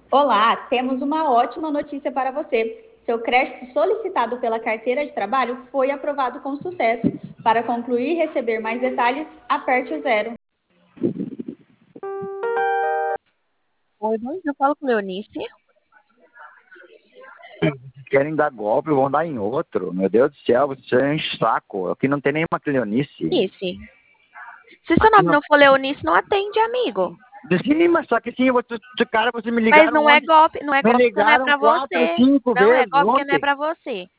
Olá, temos uma ótima notícia para você. Seu crédito solicitado pela carteira de trabalho foi aprovado com sucesso. Para concluir e receber mais detalhes, aperte o zero. Oi, bom dia, eu falo com Leonice. Querem dar golpe, vão dar em outro. Meu Deus do céu, você é um saco. Aqui não tem nenhuma Cleonice. Leonice. Se seu Aqui nome não. não for Leonice, não atende, amigo. Sim, mas só que sim, cara, vocês me Mas ligaram não é ontem. golpe, não é Me golpe porque não é ligaram pra quatro, você. cinco Não é vezes golpe porque não é ontem. pra você.